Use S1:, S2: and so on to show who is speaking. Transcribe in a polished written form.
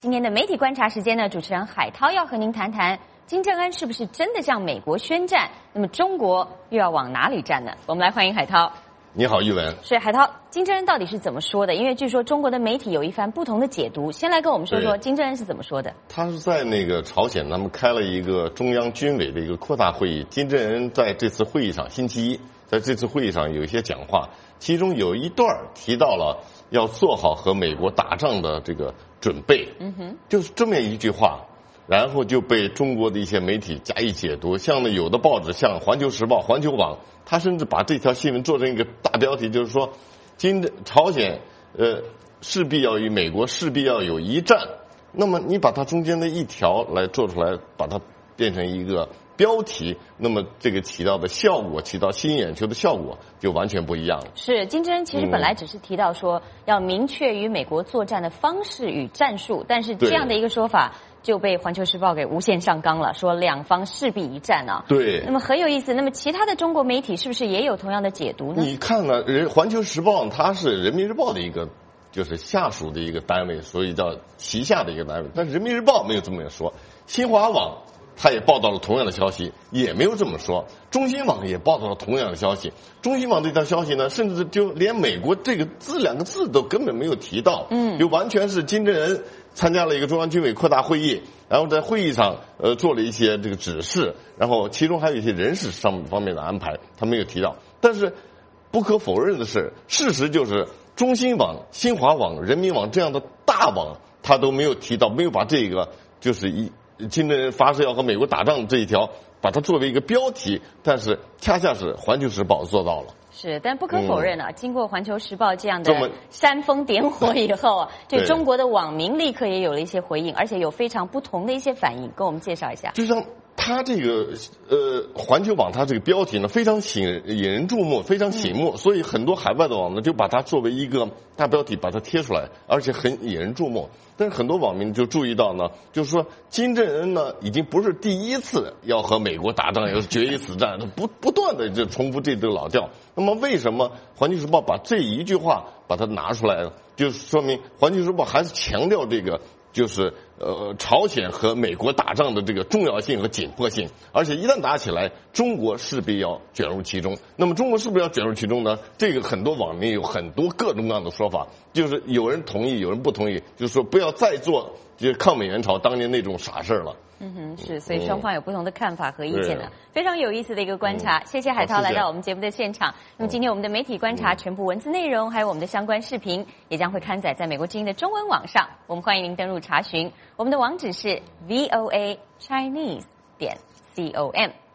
S1: 今天的媒体观察时间呢，主持人海涛要和您谈谈金正恩是不是真的向美国宣战？那么中国又要往哪里站呢？我们来欢迎海涛。
S2: 你好，玉文。
S1: 是海涛，金正恩到底是怎么说的？因为据说中国的媒体有一番不同的解读，先来跟我们说说金正恩是怎么说的。
S2: 他是在那个朝鲜，他们开了一个中央军委的一个扩大会议。金正恩在这次会议上，星期一在这次会议上有一些讲话，其中有一段提到了要做好和美国打仗的这个准备。就是这么一句话。然后就被中国的一些媒体加以解读，像有的报纸，像《环球时报》、《环球网》，他甚至把这条新闻做成一个大标题，就是说，朝鲜势必要与美国势必要有一战。那么你把它中间的一条来做出来，把它变成一个标题，那么这个起到的效果，起到吸引眼球的效果就完全不一样了。是
S1: 金正恩其实本来只是提到说要明确与美国作战的方式与战术，但是这样的一个说法就被《环球时报》给无限上纲了，说两方势必一战啊。
S2: 对。
S1: 那么很有意思。那么其他的中国媒体是不是也有同样的解读呢？
S2: 你看呢，《环球时报》它是人民日报的一个就是下属的一个单位，所以叫旗下的一个单位。但是人民日报没有这么说，新华网他也报道了同样的消息，也没有这么说。中新网也报道了同样的消息。中新网这条消息呢，甚至就连美国这个两个字都根本没有提到。就完全是金正恩参加了一个中央军委扩大会议，然后在会议上做了一些这个指示，然后其中还有一些人事方面的安排，他没有提到。但是不可否认的是，事实就是中新网、新华网、人民网这样的大网，他都没有提到，没有把这个就是金正恩发誓要和美国打仗这一条，把它作为一个标题，但是恰恰是《环球时报》做到了。
S1: 是，但不可否认啊，经过《环球时报》这样的煽风点火以后啊，对中国的网民立刻也有了一些回应，而且有非常不同的一些反应，跟我们介绍一下。
S2: 就像他这个环球网，它这个标题呢非常引人注目，非常醒目，所以很多海外的网呢就把它作为一个大标题把它贴出来，而且很引人注目。但是很多网民就注意到呢，就是说金正恩呢已经不是第一次要和美国打仗，要决一死战，不断的就重复这个老调。那么为什么《环球时报》把这一句话把它拿出来了？就是说明《环球时报》还是强调这个就是朝鲜和美国打仗的这个重要性和紧迫性，而且一旦打起来，中国势必要卷入其中。那么中国是不是要卷入其中呢？这个很多网民有很多各种各样的说法，就是有人同意，有人不同意，就是说不要再做就是抗美援朝当年那种傻事了。
S1: 是，所以双方有不同的看法和意见的，非常有意思的一个观察。谢谢海涛来到我们节目的现场。那么今天我们的媒体观察全部文字内容，还有我们的相关视频，也将会刊载在美国之音的中文网上。我们欢迎您登入查询，我们的网址是voachinese.com。